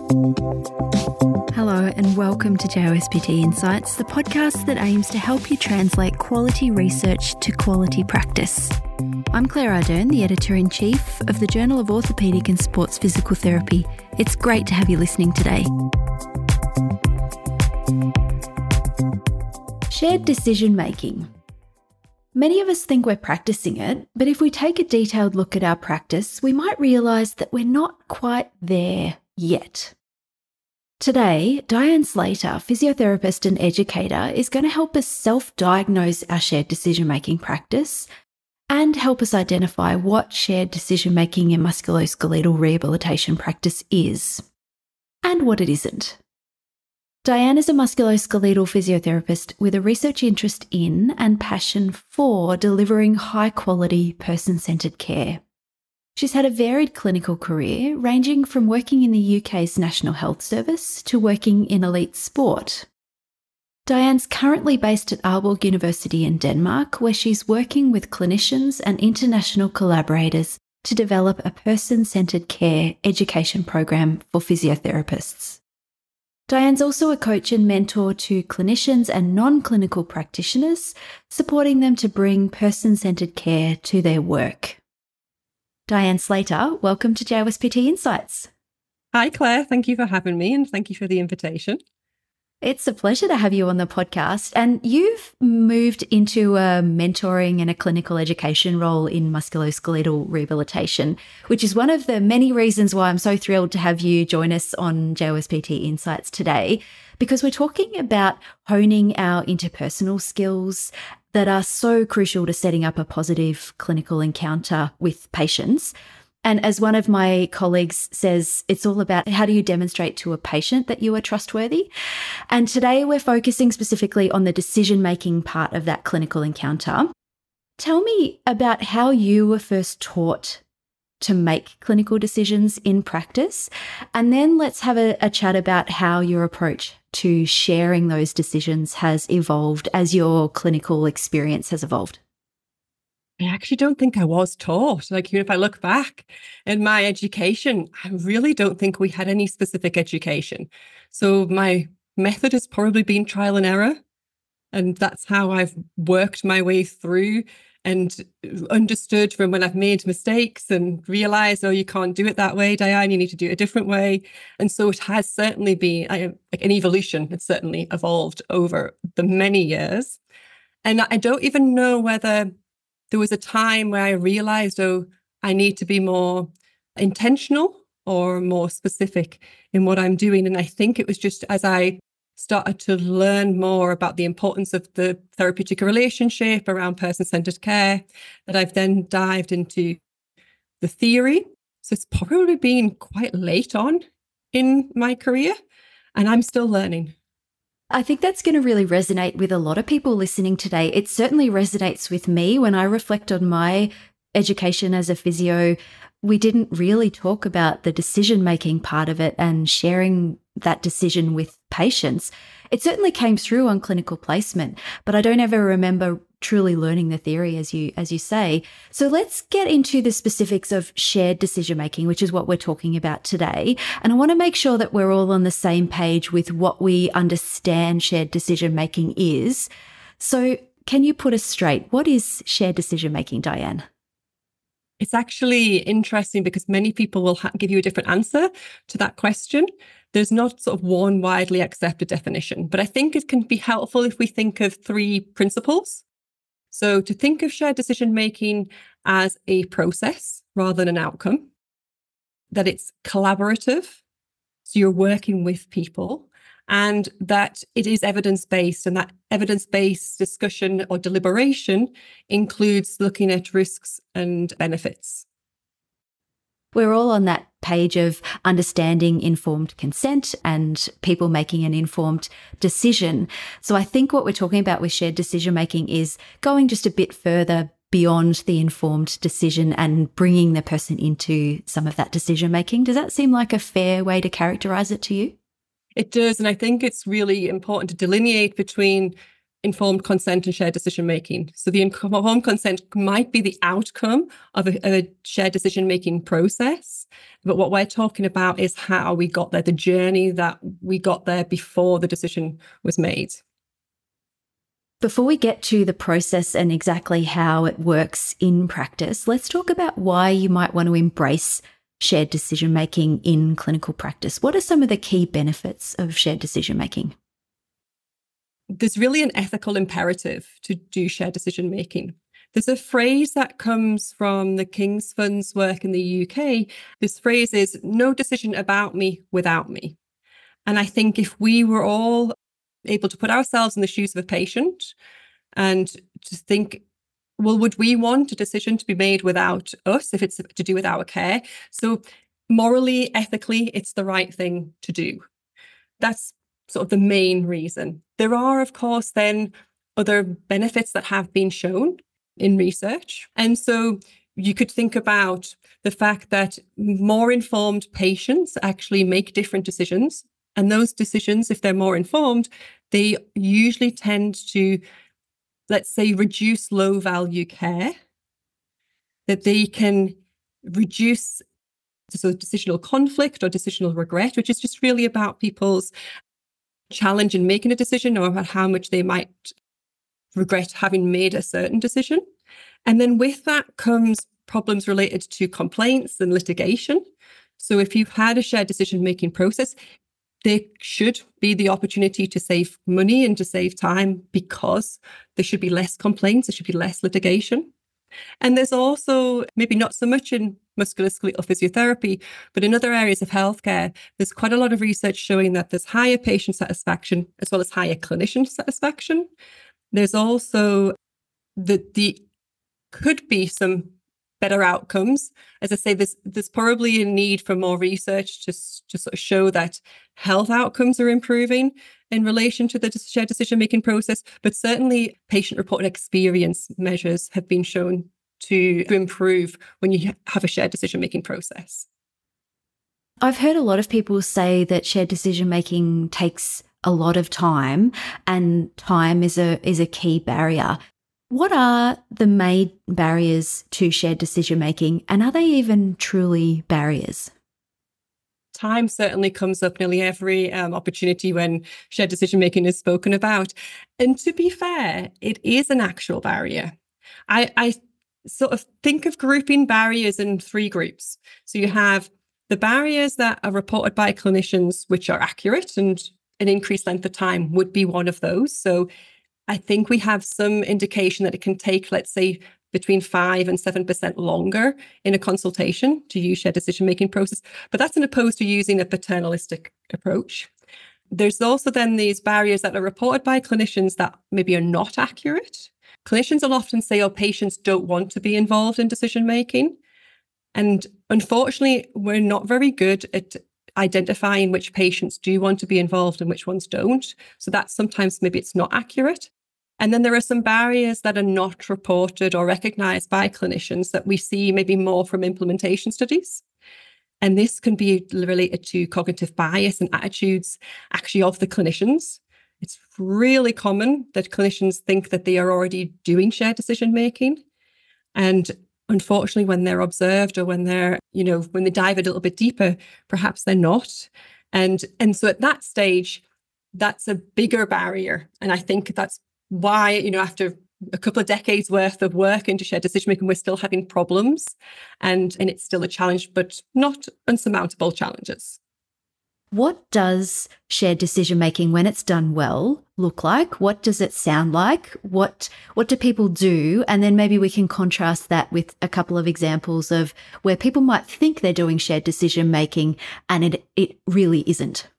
Hello and welcome to JOSPT Insights, the podcast that aims to help you translate quality research to quality practice. I'm Claire Ardern, the Editor-in-Chief of the Journal of Orthopaedic and Sports Physical Therapy. It's great to have you listening today. Shared decision making. Many of us think we're practicing it, but if we take a detailed look at our practice, we might realise that we're not quite there yet. Today, Diane Slater, physiotherapist and educator, is going to help us self-diagnose our shared decision-making practice and help us identify what shared decision-making in musculoskeletal rehabilitation practice is and what it isn't. Diane is a musculoskeletal physiotherapist with a research interest in and passion for delivering high-quality, person-centred care. She's had a varied clinical career, ranging from working in the UK's National Health Service to working in elite sport. Diane's currently based at Aalborg University in Denmark, where she's working with clinicians and international collaborators to develop a person-centred care education program for physiotherapists. Diane's also a coach and mentor to clinicians and non-clinical practitioners, supporting them to bring person-centred care to their work. Diane Slater, welcome to JOSPT Insights. Hi, Claire. Thank you for having me and thank you for the invitation. It's a pleasure to have you on the podcast. And you've moved into a mentoring and a clinical education role in musculoskeletal rehabilitation, which is one of the many reasons why I'm so thrilled to have you join us on JOSPT Insights today, because we're talking about honing our interpersonal skills that are so crucial to setting up a positive clinical encounter with patients. And as one of my colleagues says, it's all about how do you demonstrate to a patient that you are trustworthy? And today we're focusing specifically on the decision-making part of that clinical encounter. Tell me about how you were first taught to make clinical decisions in practice. And then let's have a chat about how your approach to sharing those decisions has evolved as your clinical experience has evolved. I actually don't think I was taught. Even if I look back in my education, I really don't think we had any specific education. So my method has probably been trial and error. And that's how I've worked my way through and understood from when I've made mistakes and realized, oh, you can't do it that way, Diane, you need to do it a different way. And so it has certainly been like an evolution. It's certainly evolved over the many years. And I don't even know whether there was a time where I realized, oh, I need to be more intentional or more specific in what I'm doing. And I think it was just as I started to learn more about the importance of the therapeutic relationship around person-centered care that I've then dived into the theory. So it's probably been quite late on in my career, and I'm still learning. I think that's going to really resonate with a lot of people listening today. It certainly resonates with me when I reflect on my education as a physio. We didn't really talk about the decision-making part of it and sharing that decision with patients. It certainly came through on clinical placement, but I don't ever remember truly learning the theory, as you say. So let's get into the specifics of shared decision-making, which is what we're talking about today. And I want to make sure that we're all on the same page with what we understand shared decision-making is. So can you put us straight? What is shared decision-making, Diane? It's actually interesting because many people will give you a different answer to that question. There's not sort of one widely accepted definition, but I think it can be helpful if we think of three principles. So to think of shared decision-making as a process rather than an outcome, that it's collaborative, so you're working with people, and that it is evidence-based, and that evidence-based discussion or deliberation includes looking at risks and benefits. We're all on that page of understanding informed consent and people making an informed decision. So I think what we're talking about with shared decision making is going just a bit further beyond the informed decision and bringing the person into some of that decision making. Does that seem like a fair way to characterize it to you? It does. And I think it's really important to delineate between informed consent and shared decision making. So the informed consent might be the outcome of a shared decision making process. But what we're talking about is how we got there, the journey that we got there before the decision was made. Before we get to the process and exactly how it works in practice, let's talk about why you might want to embrace shared decision making in clinical practice. What are some of the key benefits of shared decision making? There's really an ethical imperative to do shared decision making. There's a phrase that comes from the King's Fund's work in the UK. This phrase is no decision about me without me. And I think if we were all able to put ourselves in the shoes of a patient and to think, well, would we want a decision to be made without us if it's to do with our care? So morally, ethically, it's the right thing to do. That's sort of the main reason. There are, of course, then other benefits that have been shown in research. And so you could think about the fact that more informed patients actually make different decisions. And those decisions, if they're more informed, they usually tend to, let's say, reduce low value care, that they can reduce decisional conflict or decisional regret, which is just really about people's challenge in making a decision or about how much they might regret having made a certain decision. And then with that comes problems related to complaints and litigation. So if you've had a shared decision-making process, there should be the opportunity to save money and to save time because there should be less complaints, there should be less litigation. And there's also, maybe not so much in musculoskeletal physiotherapy, but in other areas of healthcare, there's quite a lot of research showing that there's higher patient satisfaction as well as higher clinician satisfaction. There's also the could be some better outcomes. As I say, there's probably a need for more research to sort of show that health outcomes are improving in relation to the shared decision-making process, but certainly patient-reported experience measures have been shown to improve when you have a shared decision-making process. I've heard a lot of people say that shared decision-making takes a lot of time, and time is a key barrier. What are the main barriers to shared decision-making, and are they even truly barriers? Time certainly comes up nearly every opportunity when shared decision-making is spoken about. And to be fair, it is an actual barrier. I sort of think of grouping barriers in three groups. So you have the barriers that are reported by clinicians, which are accurate, and an increased length of time would be one of those. So I think we have some indication that it can take, let's say, between 5 and 7% longer in a consultation to use shared decision-making process. But that's in opposed to using a paternalistic approach. There's also then these barriers that are reported by clinicians that maybe are not accurate. Clinicians will often say, oh, patients don't want to be involved in decision-making. And unfortunately, we're not very good at identifying which patients do want to be involved and which ones don't. So that sometimes maybe it's not accurate. And then there are some barriers that are not reported or recognized by clinicians that we see maybe more from implementation studies. And this can be related to cognitive bias and attitudes actually of the clinicians. It's really common that clinicians think that they are already doing shared decision making. And unfortunately, when they're observed or when they're, when they dive a little bit deeper, perhaps they're not. And so at that stage, that's a bigger barrier. And I think that's why, after a couple of decades worth of work into shared decision making, we're still having problems and it's still a challenge, but not unsurmountable challenges. What does shared decision making, when it's done well, look like? What does it sound like? What do people do? And then maybe we can contrast that with a couple of examples of where people might think they're doing shared decision making and it really isn't.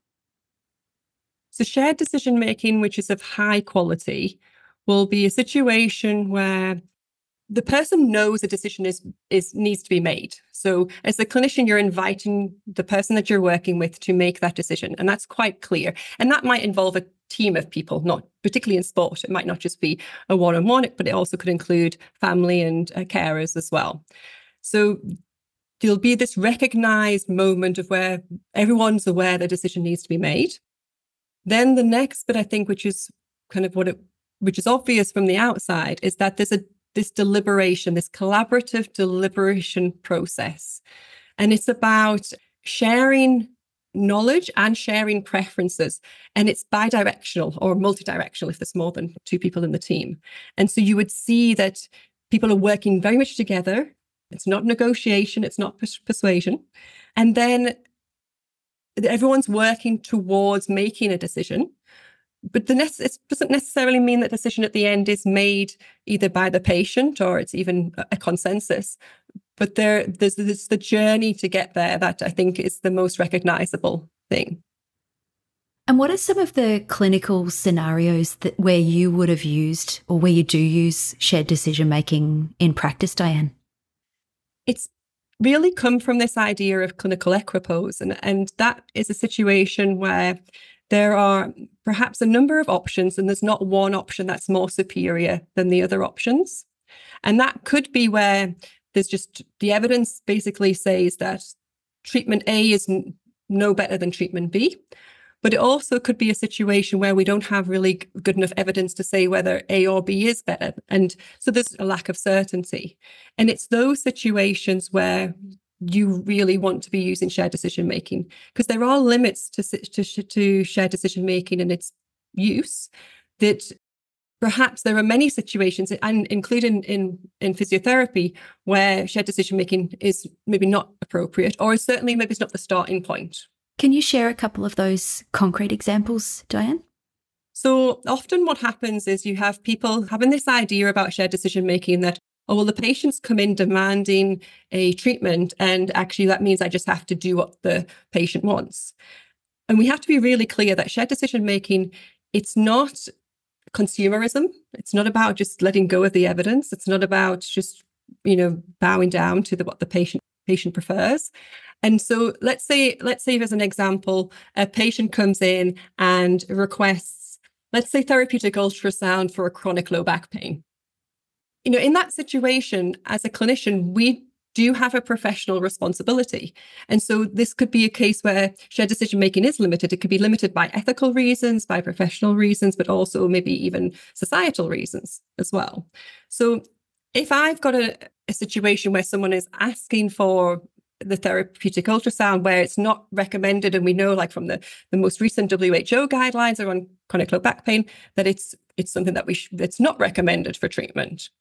So shared decision making, which is of high quality, will be a situation where the person knows a decision needs to be made. So as a clinician, you're inviting the person that you're working with to make that decision. And that's quite clear. And that might involve a team of people, not particularly in sport. It might not just be a one-on-one, but it also could include family and carers as well. So there'll be this recognized moment of where everyone's aware the decision needs to be made. Then the next bit, I think, which is kind of what it which is obvious from the outside, is that there's this deliberation, this collaborative deliberation process. And it's about sharing knowledge and sharing preferences. And it's bidirectional or multidirectional if there's more than two people in the team. And so you would see that people are working very much together. It's not negotiation, it's not persuasion. And then everyone's working towards making a decision. But it doesn't necessarily mean that decision at the end is made either by the patient or it's even a consensus. But there's the journey to get there that I think is the most recognizable thing. And what are some of the clinical scenarios where you would have used or where you do use shared decision making in practice, Diane? It's really come from this idea of clinical equipoise. And that is a situation where there are perhaps a number of options, and there's not one option that's more superior than the other options. And that could be where there's just the evidence basically says that treatment A is no better than treatment B. But it also could be a situation where we don't have really good enough evidence to say whether A or B is better. And so there's a lack of certainty. And it's those situations where you really want to be using shared decision making, because there are limits to shared decision making and its use. That perhaps there are many situations, and including in physiotherapy, where shared decision making is maybe not appropriate, or certainly maybe it's not the starting point. Can you share a couple of those concrete examples, Diane? So often what happens is you have people having this idea about shared decision making that, oh, well, the patients come in demanding a treatment, and actually that means I just have to do what the patient wants. And we have to be really clear that shared decision making, it's not consumerism. It's not about just letting go of the evidence. It's not about just, bowing down to what the patient prefers. And so let's say as an example, a patient comes in and requests, let's say, therapeutic ultrasound for a chronic low back pain. In that situation, as a clinician, we do have a professional responsibility. And so this could be a case where shared decision making is limited. It could be limited by ethical reasons, by professional reasons, but also maybe even societal reasons as well. So if I've got a situation where someone is asking for the therapeutic ultrasound where it's not recommended, and we know, like from the most recent WHO guidelines around chronic low back pain, that it's something that it's not recommended for treatment.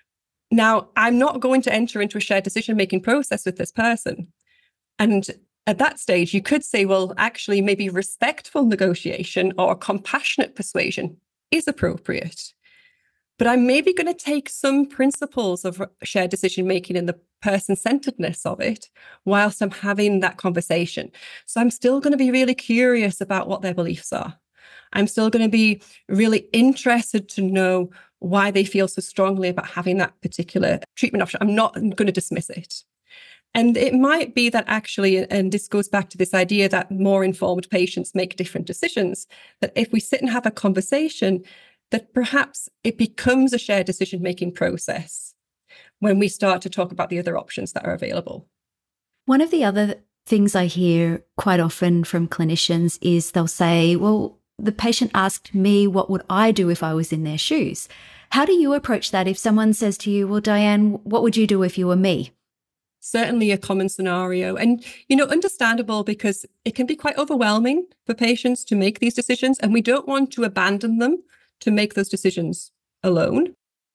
Now, I'm not going to enter into a shared decision-making process with this person. And at that stage, you could say, well, actually, maybe respectful negotiation or compassionate persuasion is appropriate. But I'm maybe going to take some principles of shared decision-making and the person-centeredness of it whilst I'm having that conversation. So I'm still going to be really curious about what their beliefs are. I'm still going to be really interested to know why they feel so strongly about having that particular treatment option. I'm not going to dismiss it. And it might be that actually, and this goes back to this idea that more informed patients make different decisions, that if we sit and have a conversation, that perhaps it becomes a shared decision-making process when we start to talk about the other options that are available. One of the other things I hear quite often from clinicians is they'll say, well, the patient asked me, what would I do if I was in their shoes? How do you approach that if someone says to you, well, Diane, what would you do if you were me? Certainly a common scenario, and, understandable, because it can be quite overwhelming for patients to make these decisions, and we don't want to abandon them to make those decisions alone.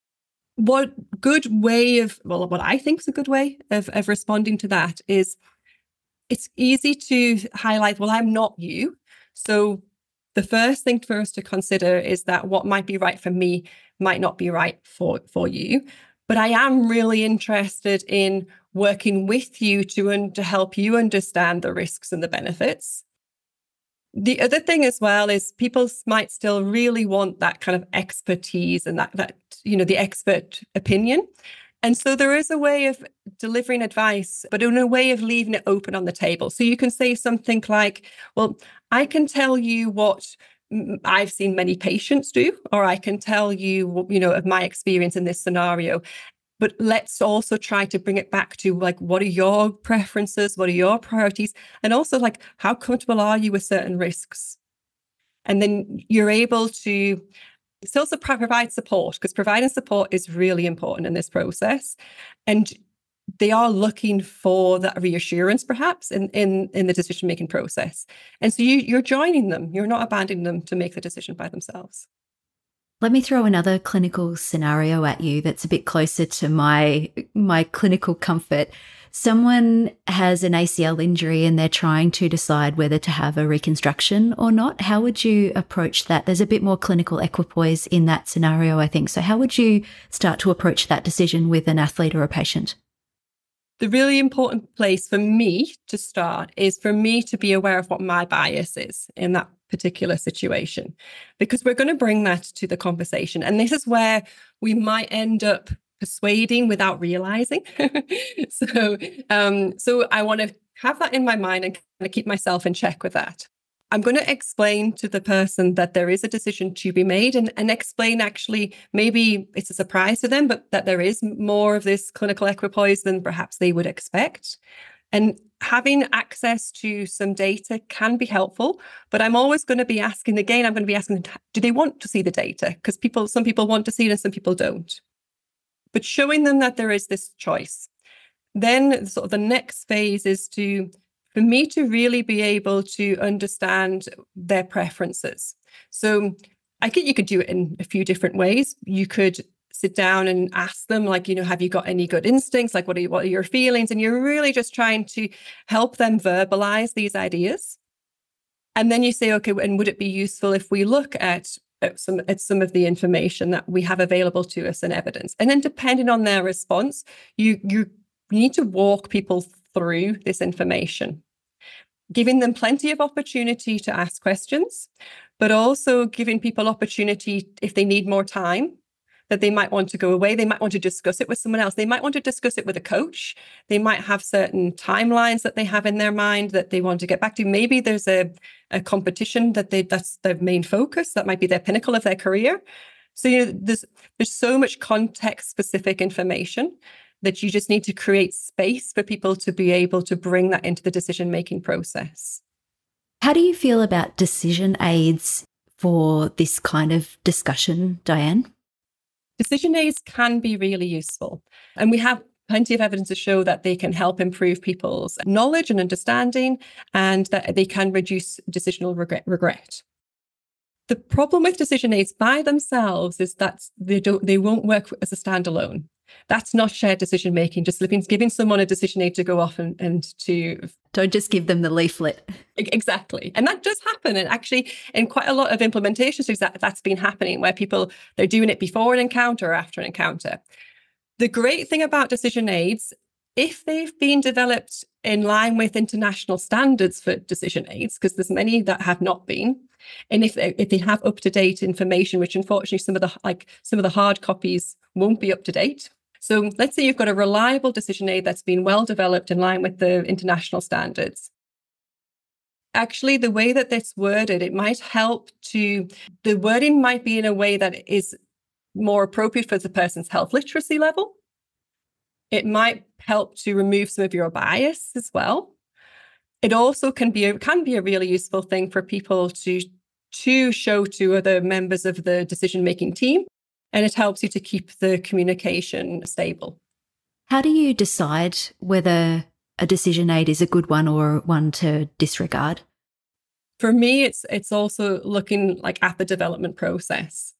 What I think is a good way of responding to that is, it's easy to highlight, well, I'm not you. So the first thing for us to consider is that what might be right for me might not be right for you. But I am really interested in working with you to help you understand the risks and the benefits. The other thing as well is people might still really want that kind of expertise and that the expert opinion. And so there is a way of delivering advice, but in a way of leaving it open on the table. So you can say something like, well, I can tell you what I've seen many patients do, or I can tell you, of my experience in this scenario. But let's also try to bring it back to, like, what are your preferences? What are your priorities? And also, like, how comfortable are you with certain risks? And then you're able to It also provides support, because providing support is really important in this process. And they are looking for that reassurance, perhaps, in the decision-making process. And so you're joining them. You're not abandoning them to make the decision by themselves. Let me throw another clinical scenario at you that's a bit closer to my clinical comfort. Someone has an ACL injury and they're trying to decide whether to have a reconstruction or not. How would you approach that? There's a bit more clinical equipoise in that scenario, I think. So how would you start to approach that decision with an athlete or a patient? The really important place for me to start is for me to be aware of what my bias is in that particular situation, because we're going to bring that to the conversation. And this is where we might end up persuading without realizing. So I want to have that in my mind and kind of keep myself in check with that. I'm going to explain to the person that there is a decision to be made, and explain, actually, maybe it's a surprise to them, but that there is more of this clinical equipoise than perhaps they would expect. And having access to some data can be helpful, but I'm always going to be asking, do they want to see the data? Because some people want to see it and some people don't. But showing them that there is this choice. Then sort of the next phase is for me to really be able to understand their preferences. So you could do it in a few different ways. You could sit down and ask them, like, have you got any good instincts? Like, what are your feelings? And you're really just trying to help them verbalize these ideas. And then you say, okay, and would it be useful if we look at some of the information that we have available to us and evidence? And then depending on their response, you need to walk people through this information, giving them plenty of opportunity to ask questions, but also giving people opportunity, if they need more time, that they might want to go away. They might want to discuss it with someone else. They might want to discuss it with a coach. They might have certain timelines that they have in their mind that they want to get back to. Maybe there's a competition that's their main focus. That might be their pinnacle of their career. So, there's so much context-specific information that you just need to create space for people to be able to bring that into the decision-making process. How do you feel about decision aids for this kind of discussion, Diane? Decision aids can be really useful. And we have plenty of evidence to show that they can help improve people's knowledge and understanding, and that they can reduce decisional regret. The problem with decision aids by themselves is that they won't work as a standalone. That's not shared decision making, just giving someone a decision aid to go off and to... Don't just give them the leaflet. Exactly. And that does happen. And actually, in quite a lot of implementations, that's been happening, where they're doing it before an encounter or after an encounter. The great thing about decision aids, if they've been developed in line with international standards for decision aids, because there's many that have not been, and if they have up-to-date information, which unfortunately some of the hard copies won't be up to date. So let's say you've got a reliable decision aid that's been well developed in line with the international standards. Actually, the way that that's worded, the wording might be in a way that is more appropriate for the person's health literacy level. It might help to remove some of your bias as well. It also can be a really useful thing for people to show to other members of the decision-making team, and it helps you to keep the communication stable. How do you decide whether a decision aid is a good one or one to disregard? For me, it's also looking at the development process.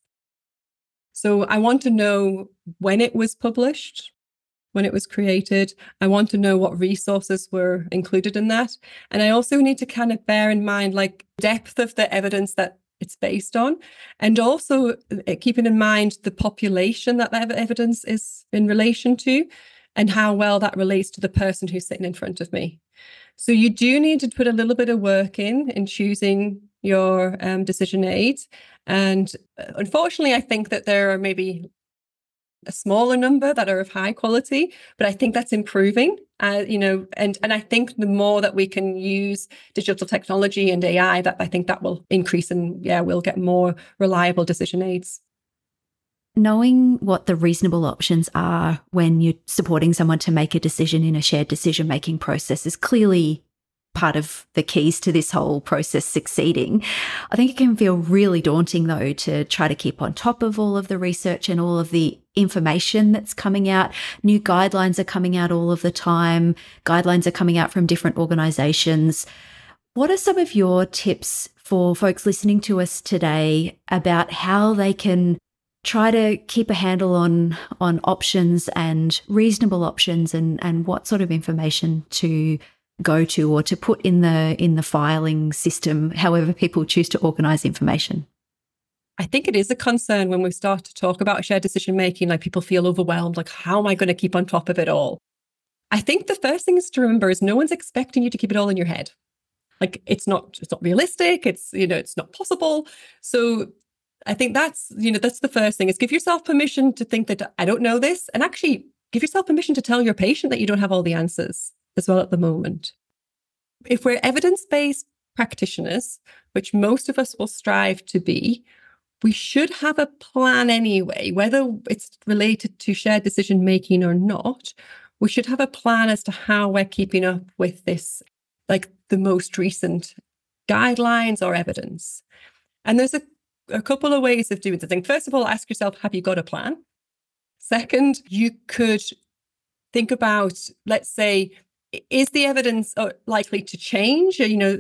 So I want to know when it was published, when it was created. I want to know what resources were included in that. And I also need to kind of bear in mind depth of the evidence that it's based on, and also keeping in mind the population that evidence is in relation to, and how well that relates to the person who's sitting in front of me. So you do need to put a little bit of work in choosing your decision aid. And unfortunately, I think that there are maybe a smaller number that are of high quality, but I think that's improving, and I think the more that we can use digital technology and AI, that I think that will increase, and we'll get more reliable decision aids. Knowing what the reasonable options are when you're supporting someone to make a decision in a shared decision-making process is clearly part of the keys to this whole process succeeding. I think it can feel really daunting, though, to try to keep on top of all of the research and all of the information that's coming out. New guidelines are coming out all of the time. Guidelines are coming out from different organizations. What are some of your tips for folks listening to us today about how they can try to keep a handle on options and reasonable options, and what sort of information to go to or to put in the filing system, however people choose to organize information? I think it is a concern when we start to talk about shared decision making, like people feel overwhelmed, like, how am I going to keep on top of it all? I think the first thing is to remember is no one's expecting you to keep it all in your head. Like it's not realistic. It's not possible. So I think that's the first thing, is give yourself permission to think that I don't know this, and actually give yourself permission to tell your patient that you don't have all the answers as well at the moment. If we're evidence-based practitioners, which most of us will strive to be, we should have a plan anyway, whether it's related to shared decision making or not. We should have a plan as to how we're keeping up with this, like the most recent guidelines or evidence. And there's a couple of ways of doing the thing. First of all, ask yourself, have you got a plan? Second, you could think about, let's say, is the evidence likely to change,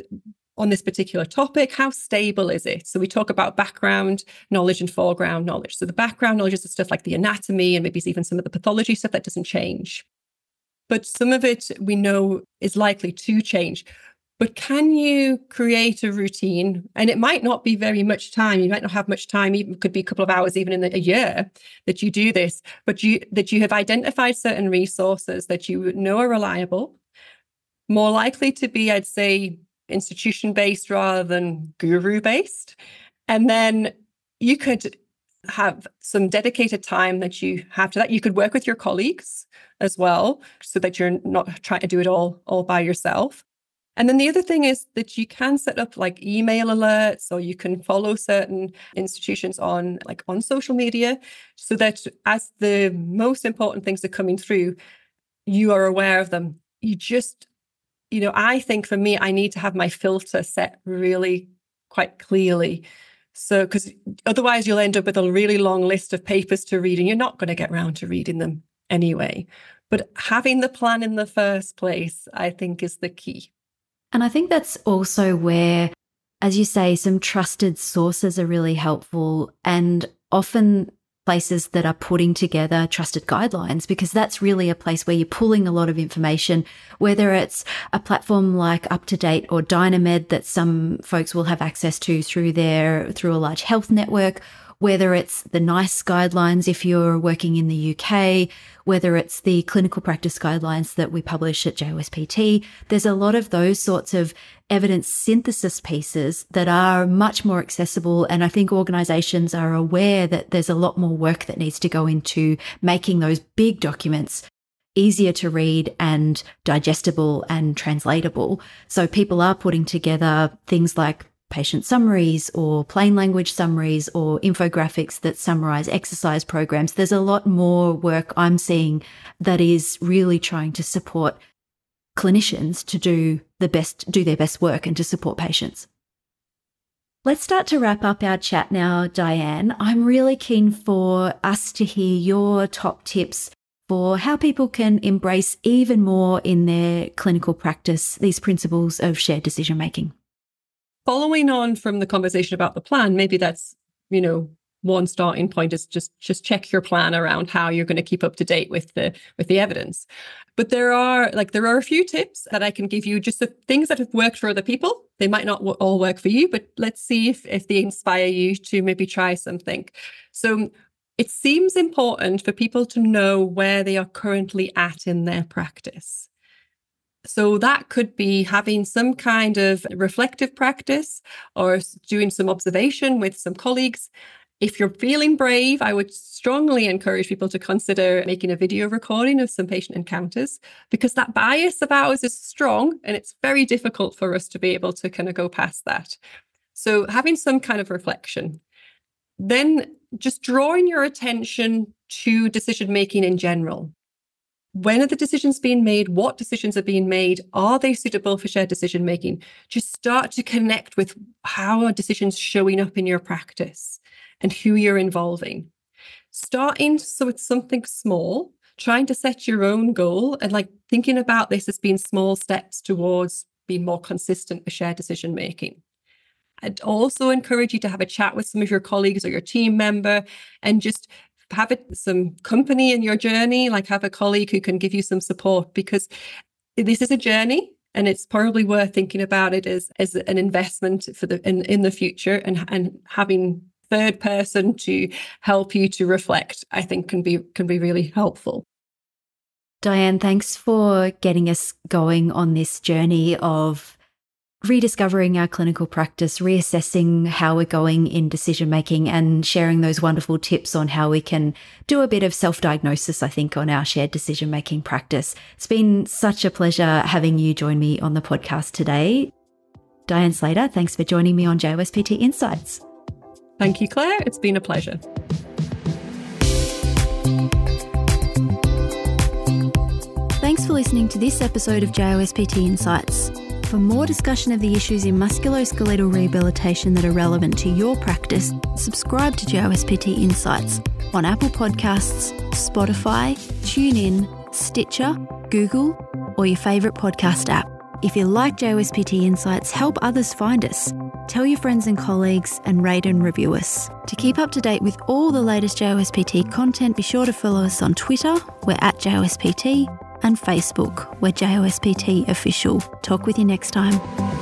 on this particular topic? How stable is it? So we talk about background knowledge and foreground knowledge. So the background knowledge is the stuff like the anatomy and maybe even some of the pathology stuff that doesn't change. But some of it we know is likely to change. But can you create a routine? And it might not be very much time. You might not have much time. Even could be a couple of hours, even in a year, that you do this. But that you have identified certain resources that you know are reliable, more likely to be, I'd say, institution-based rather than guru-based. And then you could have some dedicated time that you have to that. You could work with your colleagues as well, so that you're not trying to do it all by yourself. And then the other thing is that you can set up like email alerts, or you can follow certain institutions on social media, so that as the most important things are coming through, you are aware of them. You just, I think for me, I need to have my filter set really quite clearly. So, because otherwise you'll end up with a really long list of papers to read, and you're not going to get around to reading them anyway. But having the plan in the first place, I think, is the key. And I think that's also where, as you say, some trusted sources are really helpful, and often places that are putting together trusted guidelines, because that's really a place where you're pulling a lot of information, whether it's a platform like UpToDate or Dynamed that some folks will have access to through a large health network, whether it's the NICE guidelines if you're working in the UK, whether it's the clinical practice guidelines that we publish at JOSPT. There's a lot of those sorts of evidence synthesis pieces that are much more accessible. And I think organizations are aware that there's a lot more work that needs to go into making those big documents easier to read and digestible and translatable. So people are putting together things like patient summaries or plain language summaries or infographics that summarize exercise programs. There's a lot more work I'm seeing that is really trying to support clinicians to do their best work and to support patients. Let's start to wrap up our chat now, Diane. I'm really keen for us to hear your top tips for how people can embrace even more in their clinical practice these principles of shared decision making. Following on from the conversation about the plan, maybe that's, one starting point is just check your plan around how you're going to keep up to date with the evidence. But there are a few tips that I can give you, just the things that have worked for other people. They might not all work for you, but let's see if they inspire you to maybe try something. So it seems important for people to know where they are currently at in their practice. So that could be having some kind of reflective practice or doing some observation with some colleagues. If you're feeling brave, I would strongly encourage people to consider making a video recording of some patient encounters, because that bias of ours is strong and it's very difficult for us to be able to kind of go past that. So having some kind of reflection. Then just drawing your attention to decision making in general. when are the decisions being made? What decisions are being made? Are they suitable for shared decision making? Just start to connect with how are decisions showing up in your practice and who you're involving. Starting so it's something small, trying to set your own goal and like thinking about this as being small steps towards being more consistent with shared decision making. I'd also encourage you to have a chat with some of your colleagues or your team member and just have some company in your journey, like have a colleague who can give you some support, because this is a journey and it's probably worth thinking about it as an investment for in the future, and having third person to help you to reflect, I think can be really helpful. Diane, thanks for getting us going on this journey of rediscovering our clinical practice, reassessing how we're going in decision making, and sharing those wonderful tips on how we can do a bit of self-diagnosis, I think, on our shared decision making practice. It's been such a pleasure having you join me on the podcast today. Diane Slater, thanks for joining me on JOSPT Insights. Thank you, Claire. It's been a pleasure. Thanks for listening to this episode of JOSPT Insights. For more discussion of the issues in musculoskeletal rehabilitation that are relevant to your practice, subscribe to JOSPT Insights on Apple Podcasts, Spotify, TuneIn, Stitcher, Google, or your favourite podcast app. If you like JOSPT Insights, help others find us. Tell your friends and colleagues and rate and review us. To keep up to date with all the latest JOSPT content, be sure to follow us on Twitter, we're at JOSPT, and Facebook, we're JOSPT Official. Talk with you next time.